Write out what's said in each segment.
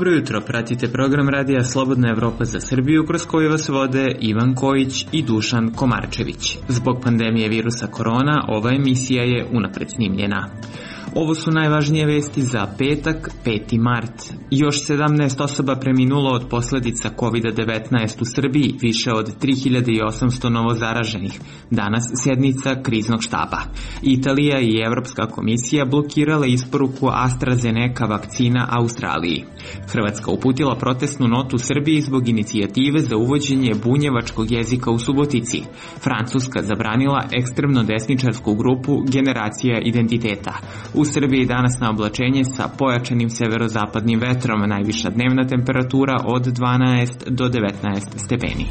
Dobro jutro, pratite program radija Slobodna Evropa za Srbiju kroz koju vas vode Ivan Kojić i Dušan Komarčević. Zbog pandemije virusa korona, ova emisija je unapred snimljena. Ovo su najvažnije vesti za petak, 5. mart. Još 17 osoba preminulo od posljedica COVID-19 u Srbiji, više od 3800 novozaraženih. Danas sjednica kriznog štaba. Italija i Evropska komisija blokirale isporuku AstraZeneca vakcina Australiji. Hrvatska uputila protestnu notu Srbiji zbog inicijative za uvođenje bunjevačkog jezika u Subotici. Francuska zabranila ekstremno desničarsku grupu Generacija identiteta. U Srbiji danas na oblačenje sa pojačanim severozapadnim vetrom, najviša dnevna temperatura od 12 do 19 stepeni.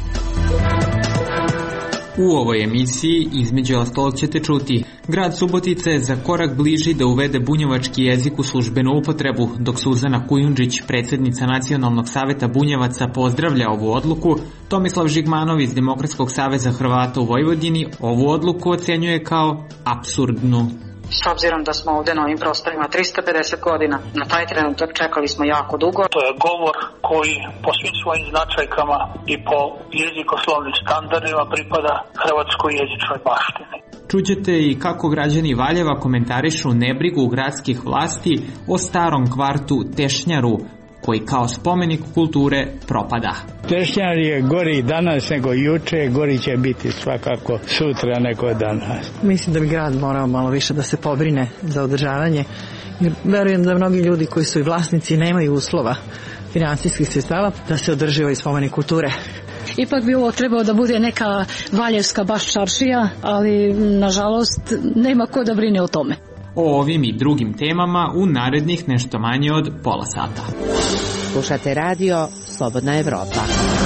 U ovoj emisiji između ostalog ćete čuti: grad Subotica je za korak bliži da uvede bunjevački jezik u službenu upotrebu, dok Suzana Kujundžić, predsjednica Nacionalnog saveta bunjevaca, pozdravlja ovu odluku. Tomislav Žigmanov iz Demokratskog saveza Hrvata u Vojvodini ovu odluku ocenjuje kao apsurdnu. S obzirom da smo ovdje na ovim prostorima 350 godina, na taj trenutak čekali smo jako dugo. To je govor koji po svim svojim značajkama i po jezikoslovnim standardima pripada hrvatskoj jezičnoj baštini. Čućete i kako građani Valjeva komentarišu nebrigu gradskih vlasti o starom kvartu Tešnjaru, koji kao spomenik kulture propada. Tešnjar je gori danas nego juče, gori će biti svakako sutra nego danas. Mislim da bi grad morao malo više da se pobrine za održavanje, jer verujem da mnogi ljudi koji su i vlasnici nemaju uslova financijskih sredstava da se održi ovaj spomenik kulture. Ipak bi ovo trebao da bude neka valjevska baš čaršija, ali nažalost nema ko da brine o tome. O ovim i drugim temama u narednih nešto manje od pola sata. Slušate radio Slobodna Evropa.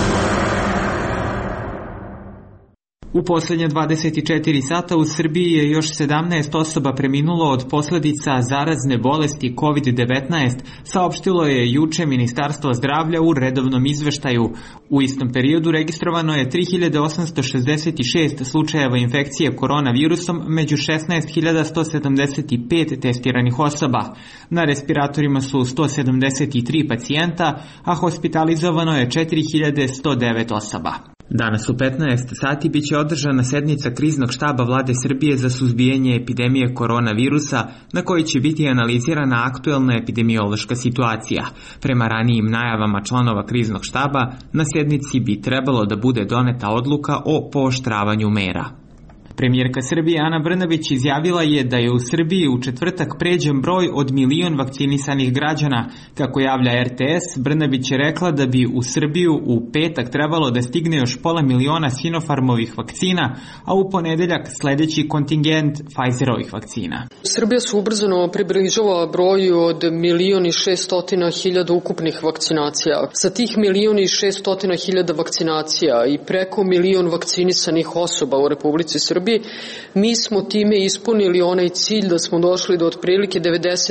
U posljednje 24 sata u Srbiji je još 17 osoba preminulo od posljedica zarazne bolesti COVID-19, saopštilo je juče Ministarstvo zdravlja u redovnom izveštaju. U istom periodu registrovano je 3866 slučajeva infekcije koronavirusom među 16.175 testiranih osoba. Na respiratorima su 173 pacijenta, a hospitalizovano je 4109 osoba. Danas u 15 sati biće održana sednica kriznog štaba Vlade Srbije za suzbijanje epidemije koronavirusa, na kojoj će biti analizirana aktuelna epidemiološka situacija. Prema ranijim najavama članova kriznog štaba, na sednici bi trebalo da bude doneta odluka o pooštravanju mera. Premijerka Srbije Ana Brnabić izjavila je da je u Srbiji u četvrtak pređen broj od 1 milion vakcinisanih građana. Kako javlja RTS, Brnabić je rekla da bi u Srbiju u petak trebalo da stigne još 500.000 Sinopharmovih vakcina, a u ponedeljak sledeći kontingent Pfizerovih vakcina. Srbija se ubrzano približava broju od 1.600.000 ukupnih vakcinacija. Sa tih 1.600.000 vakcinacija i preko 1 milion vakcinisanih osoba u Republici Srbiji, mi smo time ispunili onaj cilj da smo došli do otprilike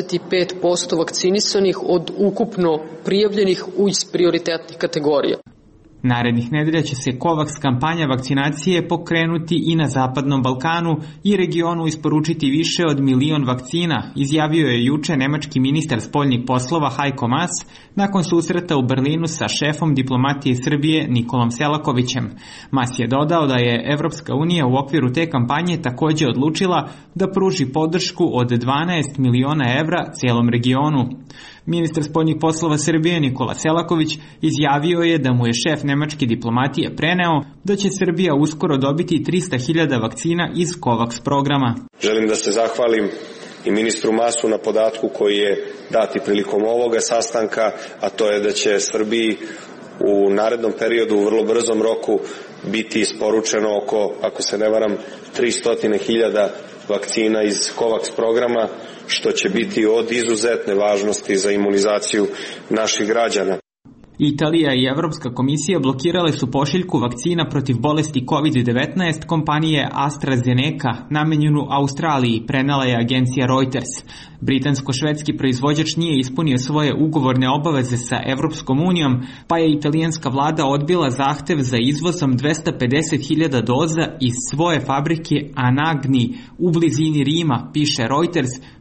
95% vakcinisanih od ukupno prijavljenih iz prioritetnih kategorija. Narednih nedelja će se COVAX kampanja vakcinacije pokrenuti i na Zapadnom Balkanu i regionu isporučiti više od 1 milion vakcina, izjavio je juče nemački ministar spoljnih poslova Heiko Maas nakon susreta u Berlinu sa šefom diplomatije Srbije Nikolom Selakovićem. Maas je dodao da je Evropska unija u okviru te kampanje također odlučila da pruži podršku od 12 miliona evra cijelom regionu. Ministar spoljnih poslova Srbije Nikola Selaković izjavio je da mu je šef nemačke diplomatije preneo da će Srbija uskoro dobiti 300.000 vakcina iz COVAX programa. Želim da se zahvalim i ministru Masu na podatku koji je dati prilikom ovoga sastanka, a to je da će Srbiji u narednom periodu u vrlo brzom roku biti isporučeno oko, ako se ne varam, 300.000 vakcina iz COVAX programa, što će biti od izuzetne važnosti za imunizaciju naših građana. Italija i Evropska komisija blokirale su pošiljku vakcina protiv bolesti COVID-19 kompanije AstraZeneca namenjenu Australiji, prenela je agencija Reuters. Britansko-švedski proizvođač nije ispunio svoje ugovorne obaveze sa Evropskom unijom, pa je italijanska vlada odbila zahtev za izvozom 250.000 doza iz svoje fabrike Anagni u blizini Rima, piše Reuters,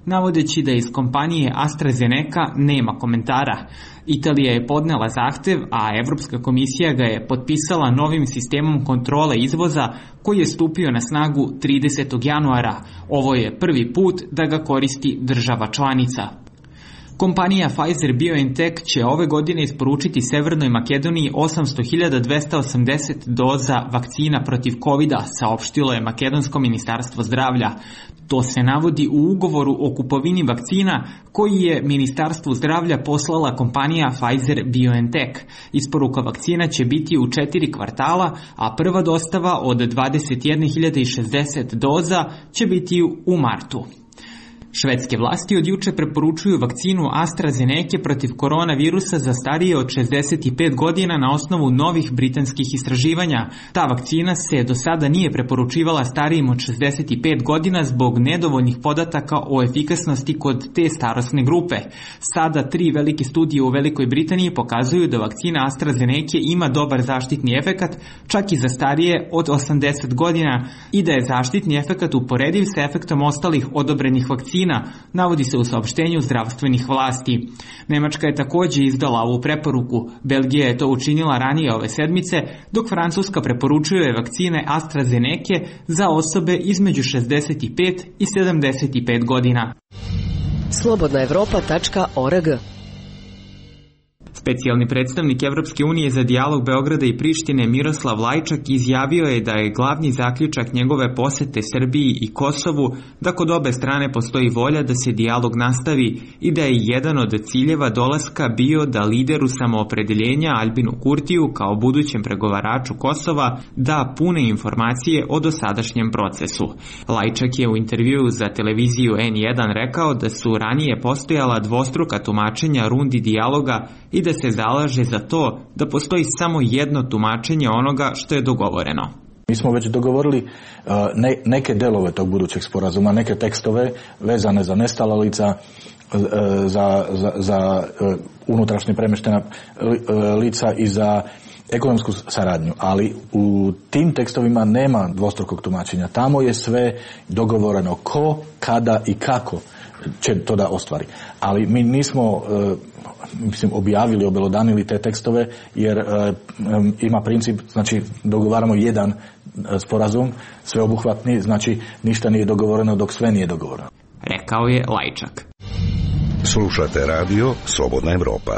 navodeći da iz kompanije AstraZeneca nema komentara. Italija je podnela zahtev, a Evropska komisija ga je potpisala novim sistemom kontrole izvoza koji je stupio na snagu 30. januara. Ovo je prvi put da ga koristi država članica. Kompanija Pfizer-BioNTech će ove godine isporučiti Severnoj Makedoniji 800.280 doza vakcina protiv COVID-a, saopštilo je Makedonsko ministarstvo zdravlja. To se navodi u ugovoru o kupovini vakcina koji je Ministarstvu zdravlja poslala kompanija Pfizer-BioNTech. Isporuka vakcina će biti u 4 kvartala, a prva dostava od 21.060 doza će biti u martu. Švedske vlasti od juče preporučuju vakcinu AstraZeneca protiv koronavirusa za starije od 65 godina na osnovu novih britanskih istraživanja. Ta vakcina se do sada nije preporučivala starijim od 65 godina zbog nedovoljnih podataka o efikasnosti kod te starosne grupe. Sada 3 velike studije u Velikoj Britaniji pokazuju da vakcina AstraZeneca ima dobar zaštitni efekat, čak i za starije od 80 godina, i da je zaštitni efekat uporediv sa efektom ostalih odobrenih vakcina, navodi se u saopštenju zdravstvenih vlasti. Nemačka je također izdala ovu preporuku. Belgija je to učinila ranije ove sedmice, dok Francuska preporučuje vakcine AstraZeneca za osobe između 65 i 75 godina. slobodnaevropa.org. Specijalni predstavnik Evropske unije za dijalog Beograda i Prištine Miroslav Lajčak izjavio je da je glavni zaključak njegove posete Srbiji i Kosovu da kod obe strane postoji volja da se dijalog nastavi i da je jedan od ciljeva dolaska bio da lideru samoopredeljenja Albinu Kurtiju kao budućem pregovaraču Kosova da pune informacije o dosadašnjem procesu. Lajčak je u intervjuu za televiziju N1 rekao da su ranije postojala dvostruka tumačenja rundi dijaloga i da se zalaže za to da postoji samo jedno tumačenje onoga što je dogovoreno. Mi smo već dogovorili neke delove tog budućeg sporazuma, neke tekstove vezane za nestala lica, za unutrašnje premještena lica i za ekonomsku saradnju, ali u tim tekstovima nema dvostrukog tumačenja. Tamo je sve dogovoreno ko, kada i kako će to da ostvari. Ali mi nismo objavili, obelodanili te tekstove jer ima princip, znači dogovaramo jedan sporazum, sveobuhvatni, znači ništa nije dogovoreno dok sve nije dogovoreno. Rekao je Lajčak. Slušate radio Slobodna Evropa.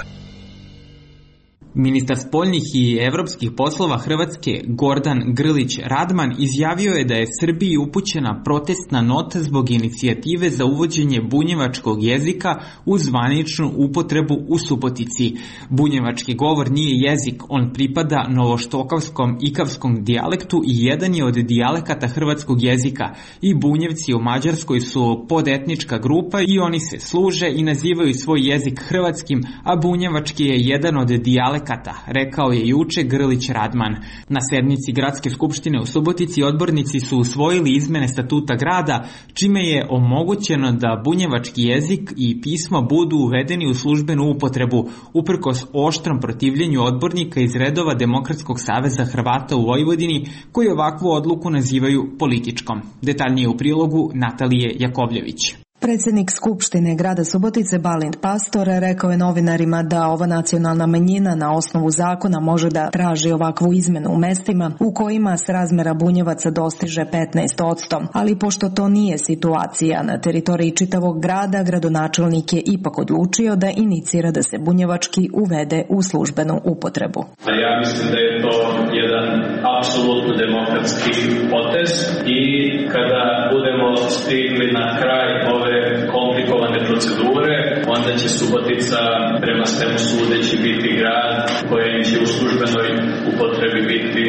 Ministar spoljnih i evropskih poslova Hrvatske Gordan Grlić Radman izjavio je da je Srbiji upućena protestna nota zbog inicijative za uvođenje bunjevačkog jezika u zvaničnu upotrebu u Subotici. Bunjevački govor nije jezik, on pripada novoštokavskom ikavskom dijalektu i jedan je od dijalekata hrvatskog jezika. I Bunjevci u Mađarskoj su podetnička grupa i oni se služe i nazivaju svoj jezik hrvatskim, a bunjevački je jedan od dijalekata, rekao je juče Grlić Radman. Na sednici Gradske skupštine u Subotici odbornici su usvojili izmene statuta grada, čime je omogućeno da bunjevački jezik i pismo budu uvedeni u službenu upotrebu, uprkos oštrom protivljenju odbornika iz redova Demokratskog saveza Hrvata u Vojvodini, koji ovakvu odluku nazivaju političkom. Detaljnije u prilogu Natalije Jakovljević. Predsjednik Skupštine grada Subotice Balint Pastor rekao je novinarima da ova nacionalna manjina na osnovu zakona može da traži ovakvu izmenu u mestima u kojima srazmera Bunjevaca dostiže 15%, ali pošto to nije situacija na teritoriji čitavog grada, gradonačelnik je ipak odlučio da inicira da se bunjevački uvede u službenu upotrebu. Ja mislim da je to jedan apsolutno demokratski potez i kada budemo stigli na kraj ove komplikovane procedure, onda će Subotica prema svemu sudeći biti grad koji će u službenoj upotrebi biti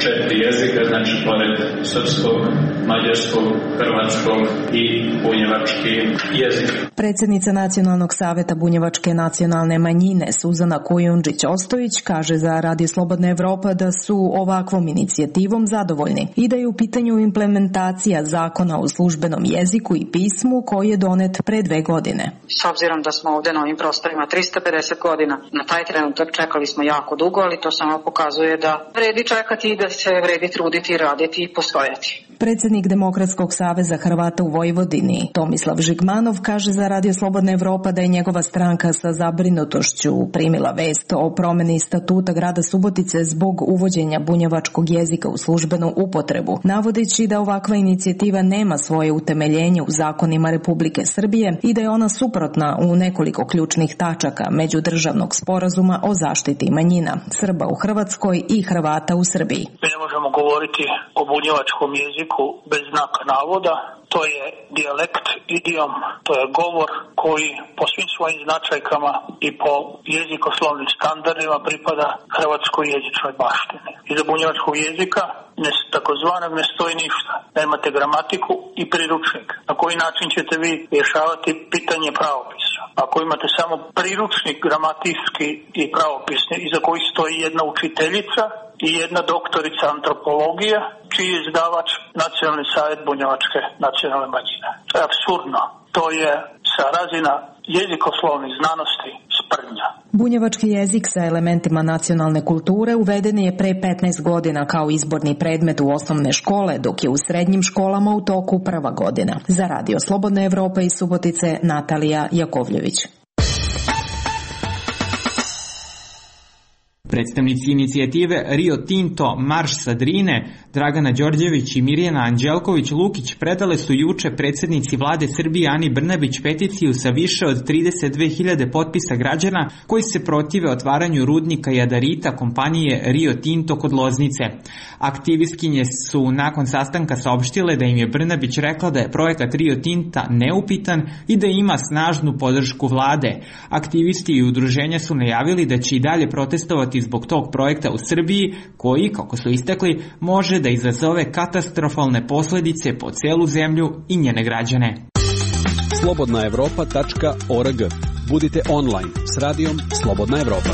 4 jezika, znači pored srpskog, mađarskog, hrvatskog i bunjevački jezik. Predsjednica Nacionalnog saveta bunjevačke nacionalne manjine Suzana Kujundžić-Ostojić kaže za Radio Slobodna Evropa da su ovakvom inicijativom zadovoljni i da je u pitanju implementacija zakona o službenom jeziku i pismu koji je donet pre 2 godine. S obzirom da smo ovdje na ovim prostorima 350 godina, na taj trenutak čekali smo jako dugo, ali to samo pokazuje da vredi čekati i da se vredi truditi, raditi i postojati. Predsjednik Demokratskog saveza Hrvata u Vojvodini, Tomislav Žigmanov, kaže za Radio Slobodna Evropa da je njegova stranka sa zabrinutošću primila vest o promjeni statuta grada Subotice zbog uvođenja bunjevačkog jezika u službenu upotrebu, navodeći da ovakva inicijativa nema svoje utemeljenje u zakonima Republike Srbije i da je ona suprotna u nekoliko ključnih tačaka međudržavnog sporazuma o zaštiti manjina Srba u Hrvatskoj i Hrvata u Srbiji. Mi ne možemo govoriti o bunjevačkom jeziku bez znaka navoda. To je dijalekt, idiom, to je govor koji po svim svojim značajkama i po jezikoslovnim standardima pripada hrvatskoj jezičnoj baštini. Iza bunjevačkog jezika takozvanog ne stoji ništa. Nemate gramatiku i priručnik. Na koji način ćete vi rješavati pitanje pravopisa? Ako imate samo priručnik gramatijski i pravopisni, iza koji stoji jedna učiteljica i jedna doktorica antropologije, čiji je izdavač Nacionalni savjet bunjevačke nacionalne manjine. To je apsurdno. To je sa razina jezikoslovnih znanosti sprdnja. Bunjevački jezik sa elementima nacionalne kulture uveden je pre 15 godina kao izborni predmet u osnovne škole, dok je u srednjim školama u toku prva godina. Za Radio Slobodna Evropa iz Subotice, Natalija Jakovljević. Predstavnici inicijative Rio Tinto Marš sa Drine, Dragana Đorđević i Mirjana Anđelković-Lukić predale su juče predsjednici vlade Srbije Ani Brnabić peticiju sa više od 32.000 potpisa građana koji se protive otvaranju rudnika jadarita kompanije Rio Tinto kod Loznice. Aktivistkinje su nakon sastanka saopštile da im je Brnabić rekla da je projekat Rio Tinta neupitan i da ima snažnu podršku vlade. Aktivisti i udruženja su najavili da će i dalje protestovati zbog tog projekta u Srbiji, koji, kako su istakli, može da izazove katastrofalne posljedice po celu zemlju i njene građane. slobodnaevropa.org. Budite online s radijom Slobodna Evropa.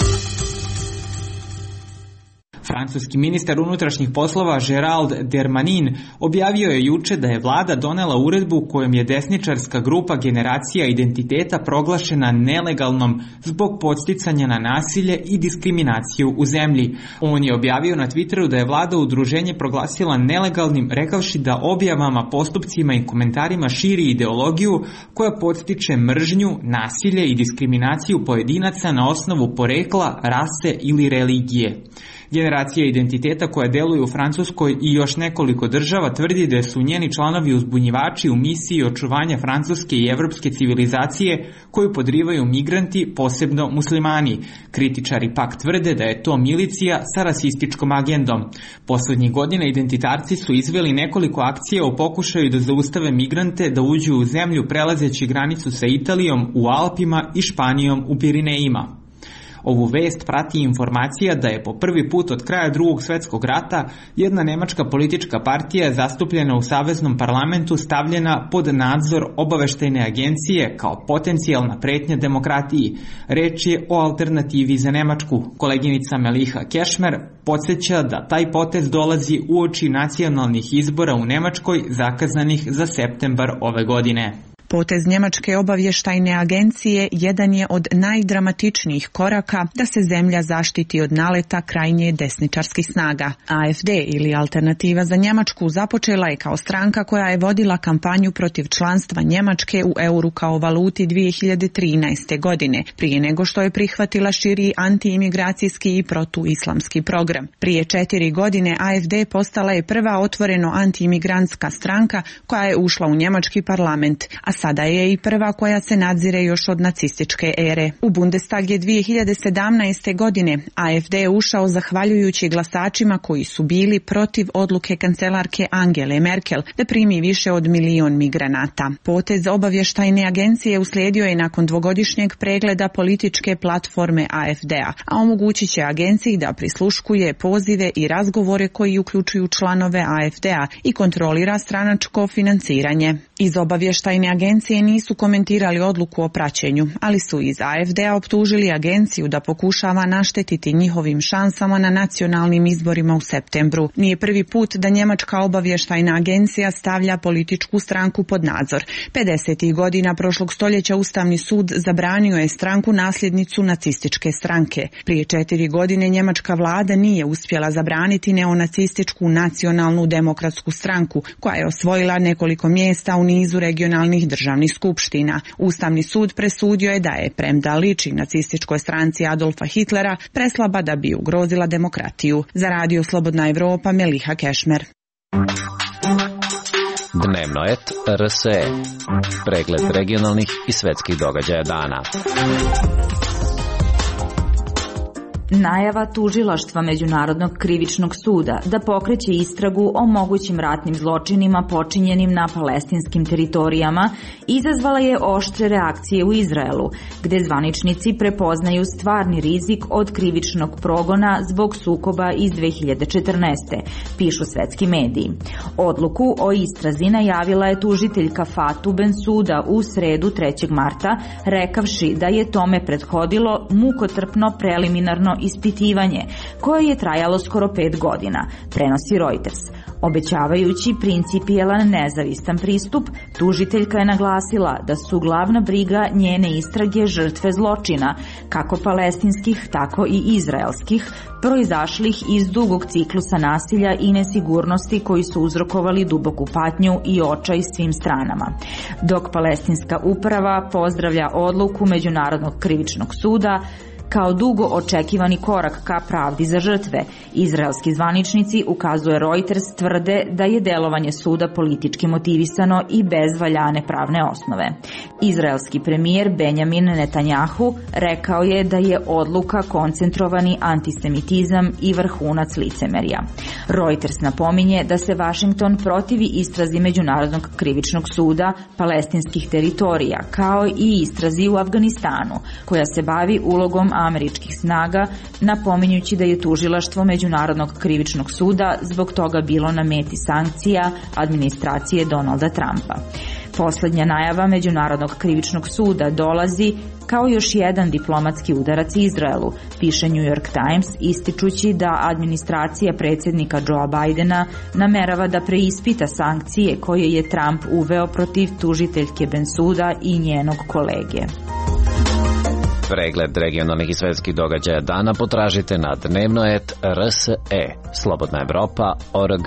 Francuski ministar unutrašnjih poslova Gerald Darmanin objavio je juče da je vlada donela uredbu kojom je desničarska grupa Generacija identiteta proglašena nelegalnom zbog podsticanja na nasilje i diskriminaciju u zemlji. On je objavio na Twitteru da je vlada udruženje proglasila nelegalnim, rekavši da objavama, postupcima i komentarima širi ideologiju koja podstiče mržnju, nasilje i diskriminaciju pojedinaca na osnovu porekla, rase ili religije. Generacija identiteta koja deluje u Francuskoj i još nekoliko država tvrdi da su njeni članovi uzbunjivači u misiji očuvanja francuske i evropske civilizacije koju podrivaju migranti, posebno muslimani. Kritičari pak tvrde da je to milicija sa rasističkom agendom. Poslednjih godina identitarci su izveli nekoliko akcija u pokušaju da zaustave migrante da uđu u zemlju prelazeći granicu sa Italijom u Alpima i Španijom u Pirinejima. Ovu vest prati informacija da je po prvi put od kraja Drugog svjetskog rata jedna nemačka politička partija zastupljena u Saveznom parlamentu stavljena pod nadzor obaveštajne agencije kao potencijalna pretnja demokratiji. Reč je o alternativi za Nemačku. Koleginica Meliha Kešmer podsjeća da taj potez dolazi uoči nacionalnih izbora u Nemačkoj zakazanih za septembar ove godine. Potez Njemačke obavještajne agencije jedan je od najdramatičnijih koraka da se zemlja zaštiti od naleta krajnje desničarskih snaga. AfD ili Alternativa za Njemačku započela je kao stranka koja je vodila kampanju protiv članstva Njemačke u euru kao valuti 2013. godine, prije nego što je prihvatila širi antiimigracijski i protuislamski program. Prije 4 godine AfD postala je prva otvoreno antiimigrantska stranka koja je ušla u njemački parlament, a sada je i prva koja se nadzire još od nacističke ere. U Bundestag je 2017. godine AfD ušao zahvaljujući glasačima koji su bili protiv odluke kancelarke Angele Merkel da primi više od 1 milion migranata. Potez obavještajne agencije uslijedio je nakon dvogodišnjeg pregleda političke platforme AfD-a, a omogućit će agenciji da prisluškuje pozive i razgovore koji uključuju članove AfD-a i kontrolira stranačko financiranje. Iz obavještajne agencije nisu komentirali odluku o praćenju, ali su iz AfD-a optužili agenciju da pokušava naštetiti njihovim šansama na nacionalnim izborima u septembru. Nije prvi put da njemačka obavještajna agencija stavlja političku stranku pod nadzor. 50. godina prošlog stoljeća Ustavni sud zabranio je stranku nasljednicu nacističke stranke. Prije 4 godine njemačka vlada nije uspjela zabraniti neonacističku nacionalnu demokratsku stranku, koja je osvojila nekoliko mjesta u nizu regionalnih državnih skupština. Ustavni sud presudio je da je, premda liči nacističkoj stranci Adolfa Hitlera, preslaba da bi ugrozila demokratiju. Za Radio Slobodna Evropa, Meliha Kešmer. Dnevno et RSE. Pregled regionalnih i svetskih događaja dana. Najava tužilaštva Međunarodnog krivičnog suda da pokreće istragu o mogućim ratnim zločinima počinjenim na palestinskim teritorijama izazvala je oštre reakcije u Izraelu, gde zvaničnici prepoznaju stvarni rizik od krivičnog progona zbog sukoba iz 2014. pišu svetski mediji. Odluku o istrazi najavila je tužiteljka Fatou Bensouda u sredu 3. marta, rekavši da je tome prethodilo mukotrpno preliminarno ispitivanje, koje je trajalo skoro 5 godina, prenosi Reuters. Obećavajući principijelan nezavistan pristup, tužiteljka je naglasila da su glavna briga njene istrage žrtve zločina, kako palestinskih, tako i izraelskih, proizašlih iz dugog ciklusa nasilja i nesigurnosti koji su uzrokovali duboku patnju i očaj svim stranama. Dok palestinska uprava pozdravlja odluku Međunarodnog krivičnog suda kao dugo očekivani korak ka pravdi za žrtve, izraelski zvaničnici, ukazuje Reuters, tvrde da je delovanje suda politički motivisano i bez valjane pravne osnove. Izraelski premijer Benjamin Netanjahu rekao je da je odluka koncentrovani antisemitizam i vrhunac licemerja. Reuters napominje da se Washington protivi istrazi Međunarodnog krivičnog suda palestinskih teritorija, kao i istrazi u Afganistanu, koja se bavi ulogom američkih snaga, napominjući da je tužilaštvo Međunarodnog krivičnog suda zbog toga bilo na meti sankcija administracije Donalda Trumpa. Poslednja najava Međunarodnog krivičnog suda dolazi kao još jedan diplomatski udarac Izraelu, piše New York Times, ističući da administracija predsjednika Joea Bidena namerava da preispita sankcije koje je Trump uveo protiv tužiteljke Bensouda i njenog kolege. Pregled regionalnih i svetskih događaja dana potražite na dnevno.rs.e. Slobodna Evropa.org.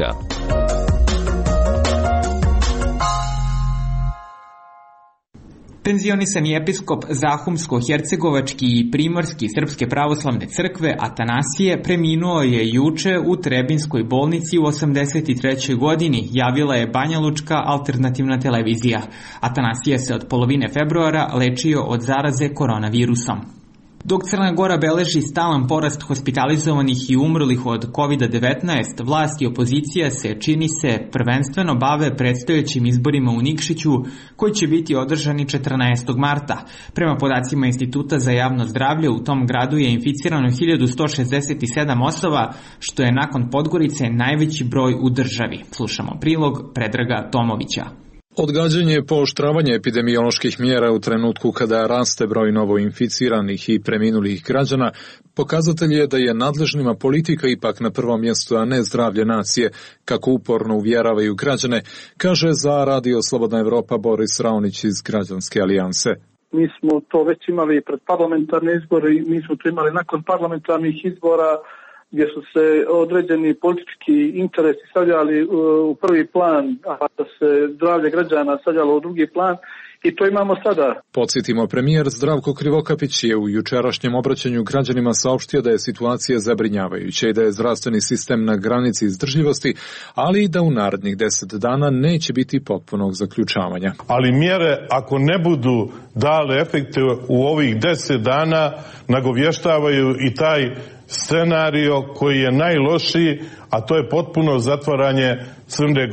Penzionisani episkop Zahumsko-hercegovački i primorski Srpske pravoslavne crkve Atanasije preminuo je juče u Trebinskoj bolnici u 83. godini, javila je Banjalučka alternativna televizija. Atanasije se od polovine februara lečio od zaraze koronavirusom. Dok Crna Gora beleži stalan porast hospitalizovanih i umrlih od COVID-19, vlast i opozicija se, čini se, prvenstveno bave predstojećim izborima u Nikšiću, koji će biti održani 14. marta. Prema podacima Instituta za javno zdravlje, u tom gradu je inficirano 1167 osoba, što je nakon Podgorice najveći broj u državi. Slušamo prilog Predraga Tomovića. Odgađanje i pooštravanje epidemioloških mjera u trenutku kada raste broj novoinficiranih i preminulih građana pokazatelj je da je nadležnima politika ipak na prvom mjestu, a ne zdravlje nacije, kako uporno uvjeravaju građane, kaže za Radio Slobodna Evropa Boris Raonić iz Građanske alijanse. Mi smo to već imali pred parlamentarne izbore i mi smo to imali nakon parlamentarnih izbora, gdje su se određeni politički interesi stavljali u prvi plan, a da se zdravlje građana stavljalo u drugi plan, i to imamo sada. Podsjetimo, premijer Zdravko Krivokapić je u jučerašnjem obraćanju građanima saopštio da je situacija zabrinjavajuća i da je zdravstveni sistem na granici izdržljivosti, ali i da u narednih 10 dana neće biti potpunog zaključavanja. Ali mjere, ako ne budu dale efekte u ovih 10 dana, nagovještavaju i taj scenario koji je najlošiji, a to je potpuno zatvaranje Crne Gore.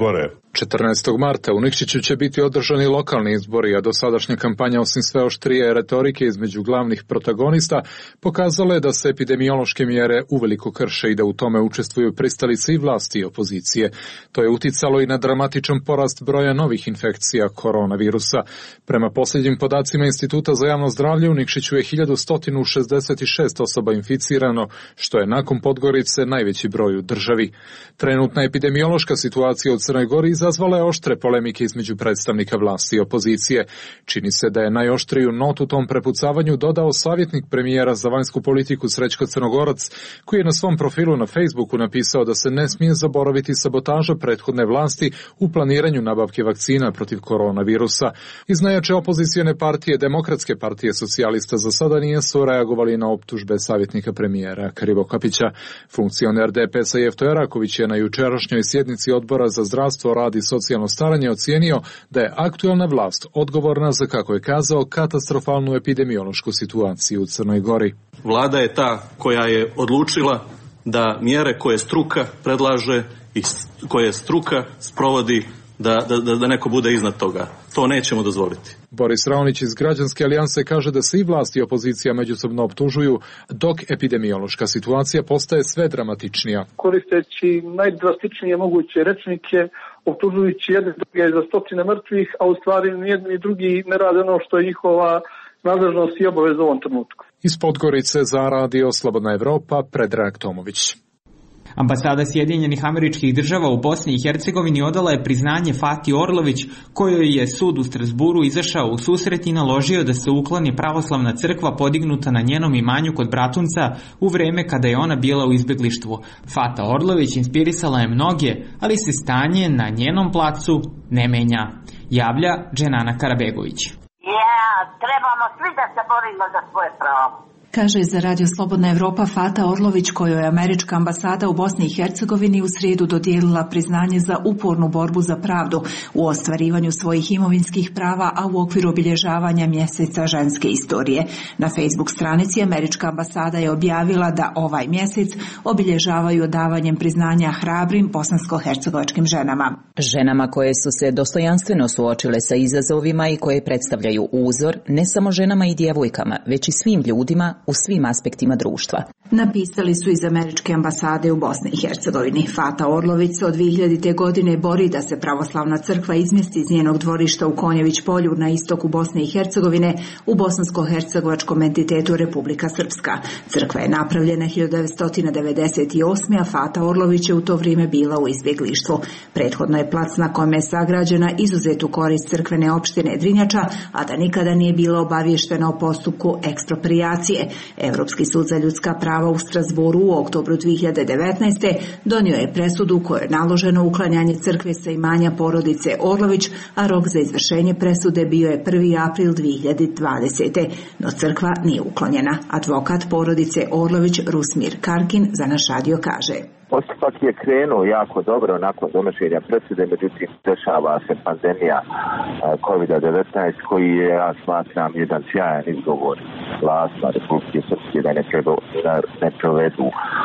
14. marta u Nikšiću će biti održani lokalni izbori, a dosadašnja kampanja osim sve oštrije retorike između glavnih protagonista pokazala je da se epidemiološke mjere uveliko krše i da u tome učestvuju pristalice i vlasti i opozicije. To je uticalo i na dramatičan porast broja novih infekcija koronavirusa. Prema posljednjim podacima Instituta za javno zdravlje u Nikšiću je 1166 osoba inficirano, što je nakon Podgorice najveći broj u državi. Trenutna epidemiološka situacija u Crnoj Gori izazvala je oštre polemike između predstavnika vlasti i opozicije. Čini se da je najoštriju notu tom prepucavanju dodao savjetnik premijera za vanjsku politiku Srećko Crnogorac, koji je na svom profilu na Facebooku napisao da se ne smije zaboraviti sabotaža prethodne vlasti u planiranju nabavke vakcina protiv koronavirusa. Iz najjače opozicione partije, Demokratske partije socijalista, za sada nisu reagovali na optužbe savjetnika premijera Krivokapića. Funkcioner DPS-a Jefto Eraković je na jučerašnjoj sjednici Odbora za zdravstvo, rad i socijalno staranje ocijenio da je aktualna vlast odgovorna za, kako je kazao, katastrofalnu epidemiološku situaciju u Crnoj Gori. Vlada je ta koja je odlučila da mjere koje struka predlaže i koje struka sprovodi da neko bude iznad toga. To nećemo dozvoliti. Boris Raonić iz Građanske alijanse kaže da se i vlast i opozicija međusobno optužuju, dok epidemiološka situacija postaje sve dramatičnija. Koristeći najdrastičnije moguće rečnike, optužujući jedne druge za stotine mrtvih, a u stvari nijedni ni drugi ne rade ono što je njihova nadležnost i obaveza u ovom trenutku. Iz Podgorice za radio Slobodna Evropa, Predrag Tomović. Ambasada Sjedinjenih Američkih Država u Bosni i Hercegovini odala je priznanje Fati Orlović, kojoj je sud u Strasburu izašao u susret i naložio da se ukloni pravoslavna crkva podignuta na njenom imanju kod Bratunca u vreme kada je ona bila u izbeglištvu. Fata Orlović inspirisala je mnoge, ali se stanje na njenom placu ne menja, javlja Dženana Karabegović. Trebamo svi da se borimo za svoje pravo. Kaže za Radio Slobodna Evropa Fata Orlović, kojoj je američka ambasada u Bosni i Hercegovini u srijedu dodijelila priznanje za upornu borbu za pravdu u ostvarivanju svojih imovinskih prava, a u okviru obilježavanja mjeseca ženske istorije. Na Facebook stranici američka ambasada je objavila da ovaj mjesec obilježavaju davanjem priznanja hrabrim bosansko-hercegovačkim ženama. Ženama koje su se dostojanstveno suočile sa izazovima i koje predstavljaju uzor ne samo ženama i djevojkama, već i svim ljudima u svim aspektima društva. Napisali su iz američke ambasade u Bosni i Hercegovini. Fata Orlović se od 2000. godine bori da se pravoslavna crkva izmjesti iz njenog dvorišta u Konjević polju na istoku Bosne i Hercegovine u bosansko-hercegovačkom entitetu Republika Srpska. Crkva je napravljena 1998. a Fata Orlović je u to vrijeme bila u izbjeglištvu. Prethodno je plac na kome je sagrađena izuzet u korist crkvene opštine Drinjača, a da nikada nije bila obavještena o postupku eksproprijacije. Europski sud za ljudska prava u Strasburu u oktobru 2019. donio je presudu kojoj je naloženo uklanjanje crkve sa imanja porodice Orlović, a rok za izvršenje presude bio je 1. april 2020. No crkva nije uklonjena. Advokat porodice Orlović Rusmir Karkin za naš radio kaže: Postupak je krenuo jako dobro nakon donošenja presude, međutim dešava se pandemija COVID-19 koji je, ja smatram, jedan sjajan izgovor vlastima Republike Srpske da ne provedu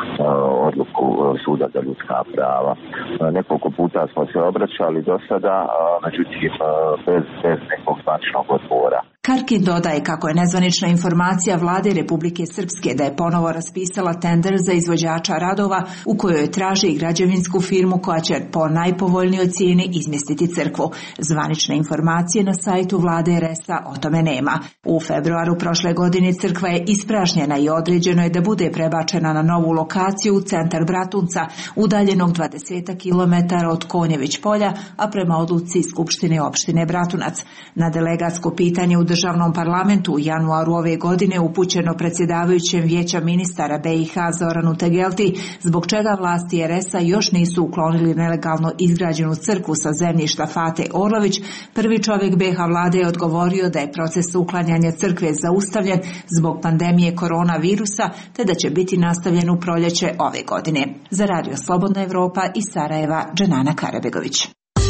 odluku Suda za ljudska prava. Nekoliko puta smo se obraćali do sada, međutim bez nekog značnog odgovora. Karkin dodaje kako je nezvanična informacija vlade Republike Srpske da je ponovo raspisala tender za izvođača radova u kojoj traži građevinsku firmu koja će po najpovoljnijoj cijeni izmjestiti crkvu. Zvanične informacije na sajtu vlade RS-a o tome nema. U februaru prošle godine crkva je ispražnjena i određeno je da bude prebačena na novu lokaciju u centar Bratunca, udaljenog 20 km od Konjević polja, a prema odluci Skupštine opštine Bratunac. Na delegatsko pitanje u Državnom parlamentu u januaru ove godine upućeno predsjedavajućem Vijeća ministara BiH Zoranu Tegelti, zbog čega vlasti RS-a još nisu uklonili nelegalno izgrađenu crkvu sa zemljišta Fate Orlović, prvi čovjek BiH vlade je odgovorio da je proces uklanjanja crkve zaustavljen zbog pandemije koronavirusa, te da će biti nastavljen u proljeće ove godine. Za Radio Slobodna Evropa iz Sarajeva, Dženana Karabegović.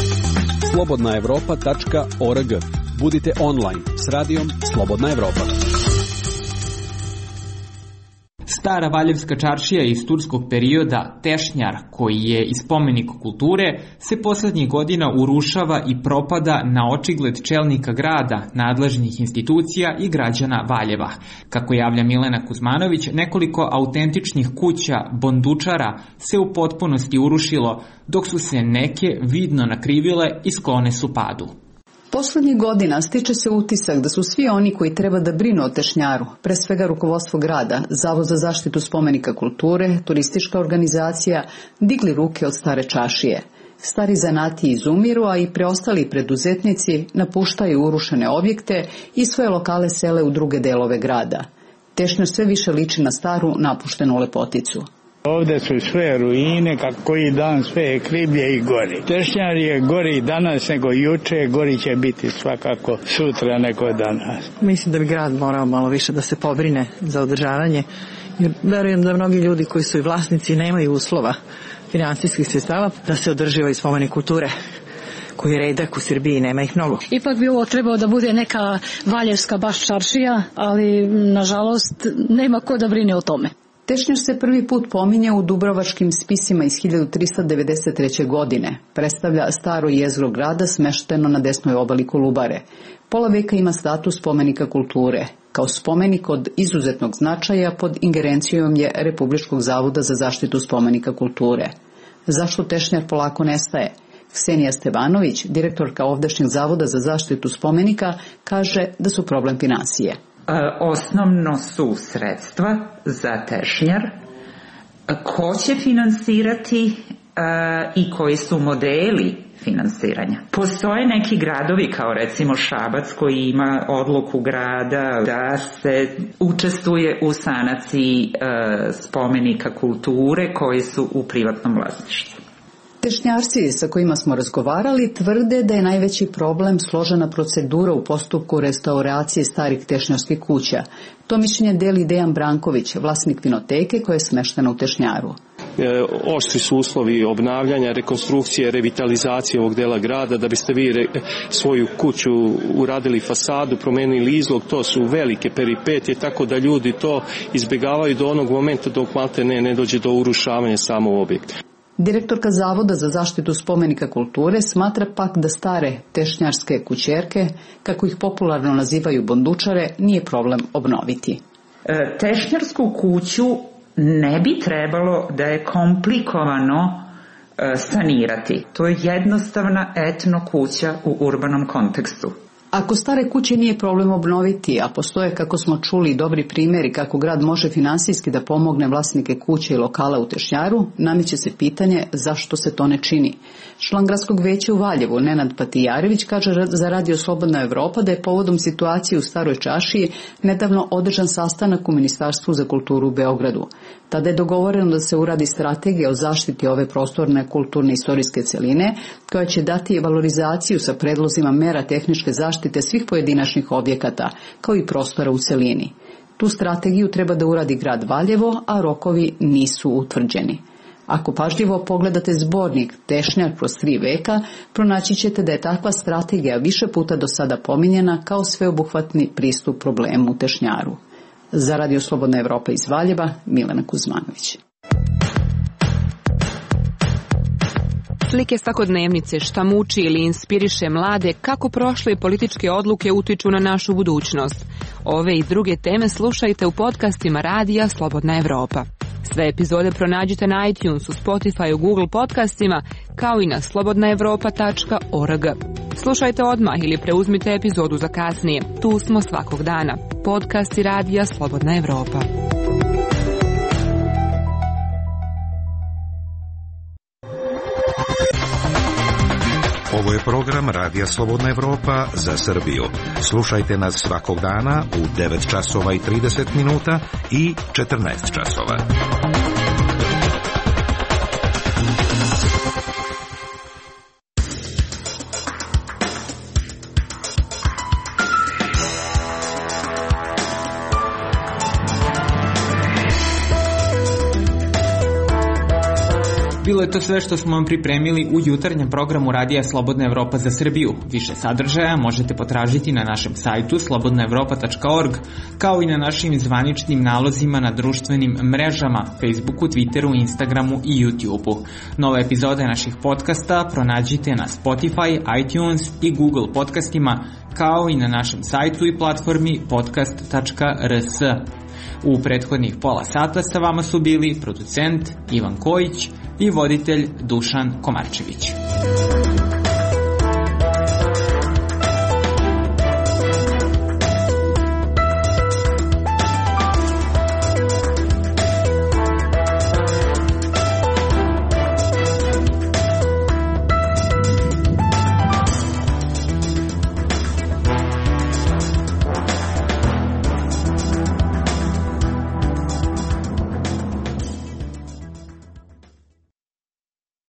slobodnaevropa.org. Budite online s radijom Slobodna Evropa. Stara Valjevska čaršija iz turskog perioda, Tešnjar, koji je i spomenik kulture, se poslednjih godina urušava i propada na očigled čelnika grada, nadležnih institucija i građana Valjeva. Kako javlja Milena Kuzmanović, nekoliko autentičnih kuća bondučara se u potpunosti urušilo, dok su se neke vidno nakrivile i sklone su padu. Poslednjih godina stiče se utisak da su svi oni koji treba da brinu o Tešnjaru, pre svega rukovodstvo grada, Zavod za zaštitu spomenika kulture, turistička organizacija, digli ruke od stare čaršije. Stari zanati izumiru, a i preostali preduzetnici napuštaju urušene objekte i svoje lokale sele u druge delove grada. Tešnjar sve više liči na staru napuštenu lepoticu. Ovde su sve ruine, koji dan sve je kriblje i gori. Tešnjar je gori danas nego juče, gori će biti svakako sutra nego danas. Mislim da bi grad morao malo više da se pobrine za održavanje, jer verujem da mnogi ljudi koji su i vlasnici nemaju uslova finansijskih sredstava da se održi ovaj spomenik kulture koji je redak u Srbiji, nema ih mnogo. Ipak bi ovo trebao da bude neka valjevska baš čaršija, ali nažalost nema ko da brine o tome. Tešnjar se prvi put pominje u Dubrovačkim spisima iz 1393. godine. Predstavlja staro jezgro grada smešteno na desnoj obali Kolubare. Pola veka ima status spomenika kulture. Kao spomenik od izuzetnog značaja pod ingerencijom je Republičkog zavoda za zaštitu spomenika kulture. Zašto Tešnjar polako nestaje? Ksenija Stevanović, direktorka ovdašnjeg Zavoda za zaštitu spomenika, kaže da su problem finansije. Osnovno su sredstva za Tešnjar, ko će finansirati i koji su modeli finansiranja. Postoje neki gradovi kao recimo Šabac koji ima odluku grada da se učestvuje u sanaciji spomenika kulture koji su u privatnom vlasništvu. Tešnjarci sa kojima smo razgovarali tvrde da je najveći problem složena procedura u postupku restauracije starih tešnjarskih kuća. To mišljenje deli Dejan Branković, vlasnik vinoteke koja je smeštena u Tešnjaru. Oštri su uslovi obnavljanja, rekonstrukcije, revitalizacije ovog dela grada. Da biste vi svoju kuću uradili fasadu, promenili izlog, to su velike peripetije, tako da ljudi to izbjegavaju do onog momenta dok malte ne dođe do urušavanja samog objekta. Direktorka Zavoda za zaštitu spomenika kulture smatra pak da stare tešnjarske kućerke, kako ih popularno nazivaju bondučare, nije problem obnoviti. Tešnjarsku kuću ne bi trebalo da je komplikovano sanirati. To je jednostavna etno kuća u urbanom kontekstu. Ako stare kuće nije problem obnoviti, a postoje, kako smo čuli, dobri primjeri kako grad može finansijski da pomogne vlasnike kuće i lokala u Tešnjaru, nameće se pitanje zašto se to ne čini. Član gradskog veća u Valjevu, Nenad Patijarević, kaže za Radio Slobodna Evropa da je povodom situacije u Staroj čaršiji nedavno održan sastanak u Ministarstvu za kulturu u Beogradu. Tada je dogovoreno da se uradi strategija o zaštiti ove prostorne kulturne istorijske celine, koja će dati valorizaciju sa predlozima mera tehničke zaštite svih pojedinačnih objekata, kao i prostora u celini. Tu strategiju treba da uradi grad Valjevo, a rokovi nisu utvrđeni. Ako pažljivo pogledate zbornik Tešnjar kroz 3 veka, pronaći ćete da je takva strategija više puta do sada pominjena kao sveobuhvatni pristup problemu u Tešnjaru. Za Radio Slobodna Evropa iz Valjeva, Milena Kuzmanović. Slike svakodnevnice, šta muči ili inspiriše mlade, kako prošle političke odluke utiču na našu budućnost. Ove i druge teme slušajte u podcastima Radija Slobodna Evropa. Sve epizode pronađite na iTunesu, Spotifyu, Google podcastima, kao i na slobodnaevropa.org. Slušajte odmah ili preuzmite epizodu za kasnije. Tu smo svakog dana. Podcasti Radija Slobodna Evropa. Ovo je program Radija Slobodna Evropa za Srbiju. Slušajte nas svakog dana u 9 časova i 30 minuta i 14 časova. Bilet to sve što smo vam pripremili u jutarnjem programu Radija Slobodna Evropa za Srbiju. Više sadržaja možete potražiti na našem sajtu slobodnaevropa.org, kao i na našim zvaničnim nalozima na društvenim mrežama, Facebooku, Twitteru, Instagramu i YouTubeu. Nove epizode naših podcasta pronađite na Spotify, iTunes i Google podcastima, kao i na našem sajtu i platformi podcast.rs. U prethodnih pola sata sa vama su bili producent Ivan Kojić i voditelj Dušan Komarčević.